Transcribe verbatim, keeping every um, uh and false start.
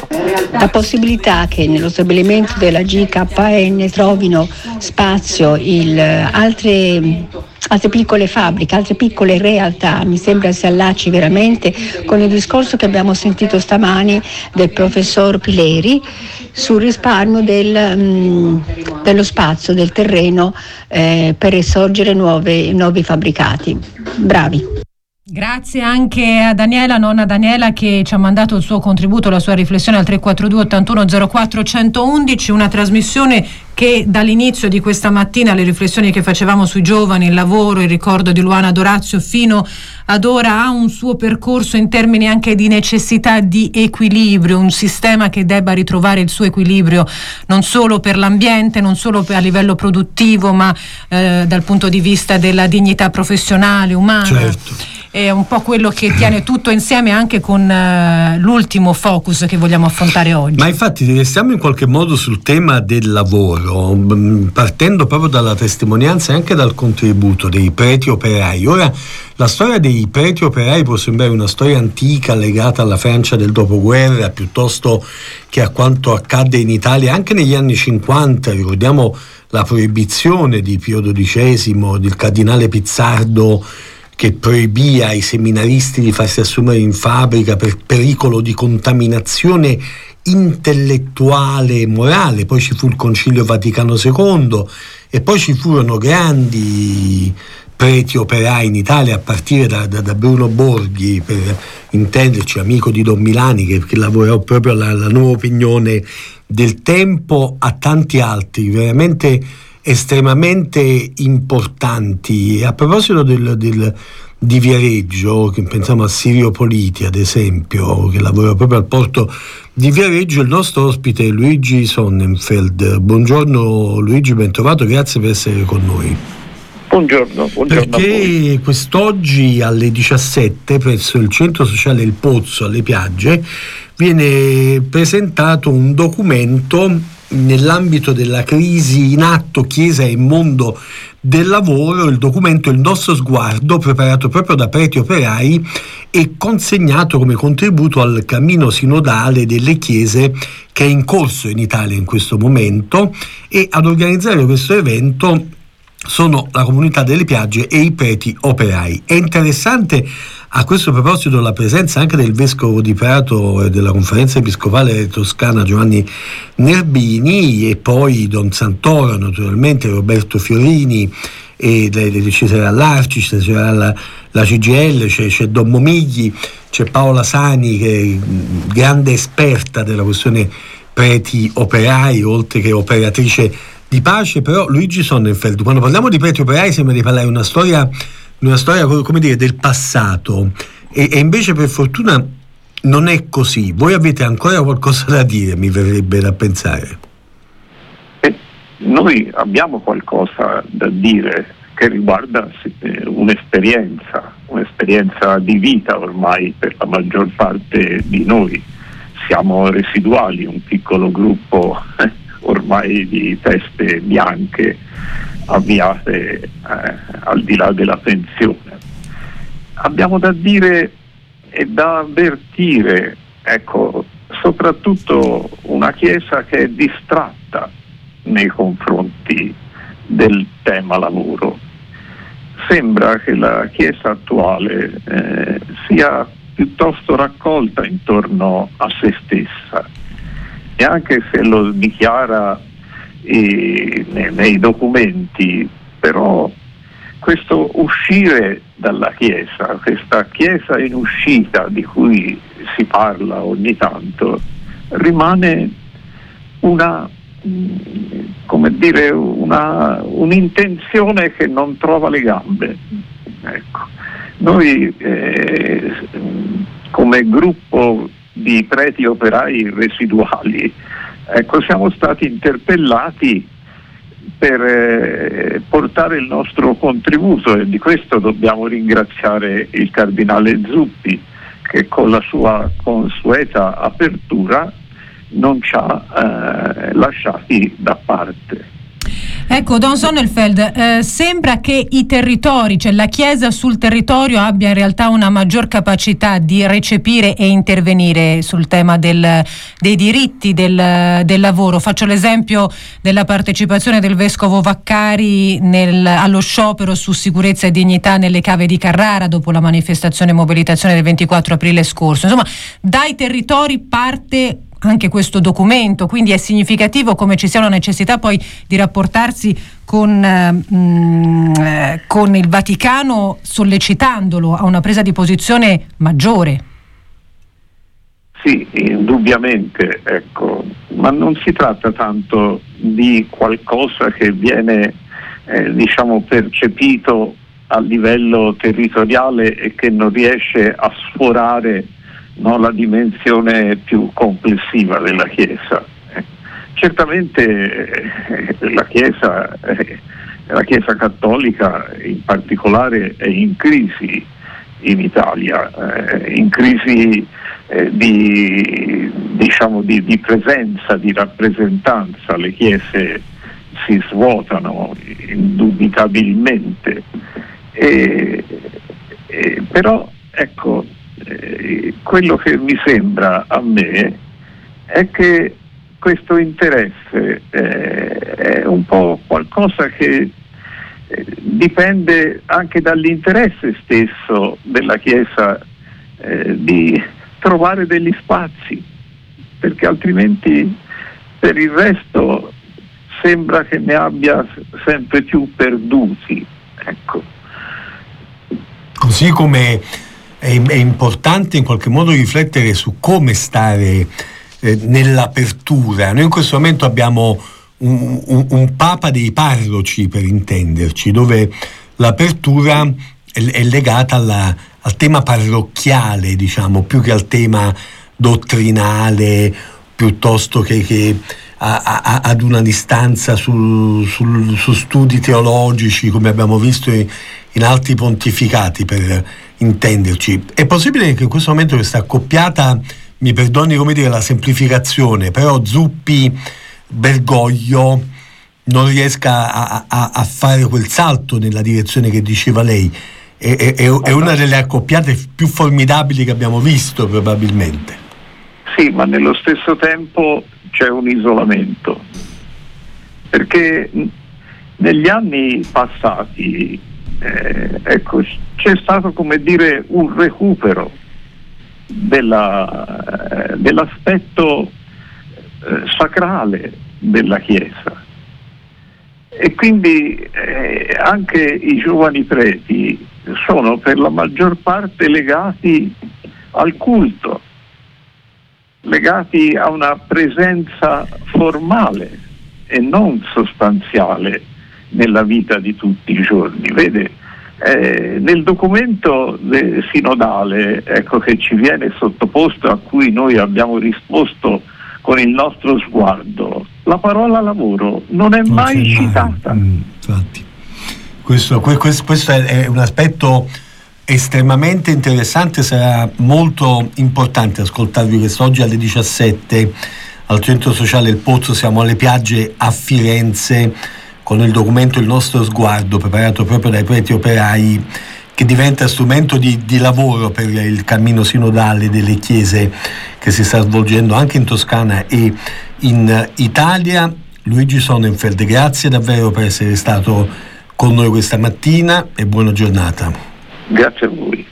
la possibilità che nello stabilimento della G K N trovino spazio il, altre, altre piccole fabbriche, altre piccole realtà, mi sembra si allacci veramente con il discorso che abbiamo sentito stamani del professor Pileri sul risparmio del, mh, dello spazio, del terreno eh, per risorgere nuove, nuovi fabbricati. Bravi. Grazie anche a Daniela, nonna Daniela, che ci ha mandato il suo contributo, la sua riflessione al tre quattro due ottantuno zero quattro centoundici, una trasmissione che dall'inizio di questa mattina, le riflessioni che facevamo sui giovani, il lavoro, il ricordo di Luana D'Orazio fino ad ora ha un suo percorso in termini anche di necessità di equilibrio, un sistema che debba ritrovare il suo equilibrio non solo per l'ambiente, non solo per, a livello produttivo, ma eh, dal punto di vista della dignità professionale, umana. Certo. È un po' quello che tiene tutto insieme anche con uh, l'ultimo focus che vogliamo affrontare oggi. Ma infatti restiamo in qualche modo sul tema del lavoro, partendo proprio dalla testimonianza e anche dal contributo dei preti operai. Ora, la storia dei preti operai può sembrare una storia antica legata alla Francia del dopoguerra, piuttosto che a quanto accadde in Italia anche negli anni cinquanta. Ricordiamo la proibizione di Pio dodicesimo, del cardinale Pizzardo, che proibì ai seminaristi di farsi assumere in fabbrica per pericolo di contaminazione intellettuale e morale. Poi ci fu il Concilio Vaticano secondo e poi ci furono grandi preti operai in Italia, a partire da, da, da Bruno Borghi, per intenderci, amico di Don Milani, che, che lavorò proprio alla, alla Nuova Opinione del Tempo, a tanti altri veramente estremamente importanti. A proposito del, del, di Viareggio, che pensiamo a Sirio Politi ad esempio, che lavora proprio al porto di Viareggio, il nostro ospite è Luigi Sonnenfeld. Buongiorno Luigi, ben trovato, grazie per essere con noi. Buongiorno, buongiorno. Perché quest'oggi alle diciassette presso il centro sociale Il Pozzo alle Piagge viene presentato un documento nell'ambito della crisi in atto Chiesa e mondo del lavoro. Il documento Il nostro sguardo, preparato proprio da preti operai e consegnato come contributo al cammino sinodale delle chiese che è in corso in Italia in questo momento, e ad organizzare questo evento sono la comunità delle Piagge e i preti operai. È interessante a questo proposito la presenza anche del vescovo di Prato e della conferenza episcopale toscana Giovanni Nerbini, e poi Don Santoro, naturalmente Roberto Fiorini, e ci sarà l'Arci, ci sarà la, la C G I L, c'è, c'è Don Momigli, c'è Paola Sani, che è grande esperta della questione preti operai, oltre che operatrice di pace. Però Luigi Sonnenfeld, quando parliamo di preti operai sembra di parlare una storia una storia, come dire, del passato, e, e invece per fortuna non è così. Voi avete ancora qualcosa da dire, mi verrebbe da pensare. Eh, noi abbiamo qualcosa da dire che riguarda eh, un'esperienza, un'esperienza di vita ormai per la maggior parte di noi. Siamo residuali, un piccolo gruppo eh, ormai di teste bianche avviate eh, al di là della pensione. Abbiamo da dire e da avvertire, ecco, soprattutto una Chiesa che è distratta nei confronti del tema lavoro. Sembra che la Chiesa attuale eh, sia piuttosto raccolta intorno a se stessa, e anche se lo dichiara E nei, nei documenti, però questo uscire dalla Chiesa, questa Chiesa in uscita di cui si parla ogni tanto, rimane una, come dire, una, un'intenzione che non trova le gambe. Ecco. Noi eh, come gruppo di preti operai residuali, ecco, siamo stati interpellati per eh, portare il nostro contributo, e di questo dobbiamo ringraziare il cardinale Zuppi, che con la sua consueta apertura non ci ha eh, lasciati da parte. Ecco, Don Sonnenfeld, eh, sembra che i territori, cioè la Chiesa sul territorio, abbia in realtà una maggior capacità di recepire e intervenire sul tema del, dei diritti del, del lavoro. Faccio l'esempio della partecipazione del Vescovo Vaccari nel, allo sciopero su sicurezza e dignità nelle cave di Carrara dopo la manifestazione e mobilitazione del ventiquattro aprile scorso. Insomma, dai territori parte anche questo documento, quindi è significativo come ci sia una necessità poi di rapportarsi con, eh, con il Vaticano, sollecitandolo a una presa di posizione maggiore. Sì, indubbiamente, ecco, ma non si tratta tanto di qualcosa che viene eh, diciamo percepito a livello territoriale e che non riesce a sforare, no, la dimensione più complessiva della Chiesa. Eh, certamente eh, la Chiesa, eh, la Chiesa cattolica in particolare è in crisi in Italia, eh, in crisi eh, di, diciamo di, di presenza, di rappresentanza. Le chiese si svuotano indubitabilmente, e, e, però ecco, Eh, quello che mi sembra a me è che questo interesse eh, è un po' qualcosa che eh, dipende anche dall'interesse stesso della Chiesa eh, di trovare degli spazi, perché altrimenti per il resto sembra che ne abbia sempre più perduti, ecco. Così come È, è importante in qualche modo riflettere su come stare eh, nell'apertura. Noi in questo momento abbiamo un, un, un papa dei parroci, per intenderci, dove l'apertura è, è legata alla, al tema parrocchiale, diciamo, più che al tema dottrinale, piuttosto che, che a, a, ad una distanza sul, sul, su studi teologici, come abbiamo visto in, in altri pontificati, per intenderci. È possibile che in questo momento questa accoppiata, mi perdoni come dire la semplificazione, però Zuppi Bergoglio non riesca a, a, a fare quel salto nella direzione che diceva lei? È, è, è una delle accoppiate più formidabili che abbiamo visto, probabilmente. Sì, ma nello stesso tempo c'è un isolamento, perché negli anni passati eh, ecco, c'è stato, come dire, un recupero della, eh, dell'aspetto eh, sacrale della Chiesa, e quindi eh, anche i giovani preti sono per la maggior parte legati al culto, legati a una presenza formale e non sostanziale nella vita di tutti i giorni. Vede, eh, nel documento de- sinodale, ecco, che ci viene sottoposto, a cui noi abbiamo risposto con il nostro sguardo, la parola lavoro non è non mai citata. Mm, infatti, questo, questo, questo è un aspetto estremamente interessante. Sarà molto importante ascoltarvi quest'oggi alle diciassette al Centro Sociale Il Pozzo. Siamo alle Piagge a Firenze con il documento Il nostro sguardo, preparato proprio dai preti operai, che diventa strumento di, di lavoro per il cammino sinodale delle chiese che si sta svolgendo anche in Toscana e in Italia. Luigi Sonnenfeld, grazie davvero per essere stato con noi questa mattina e buona giornata. Grazie a voi.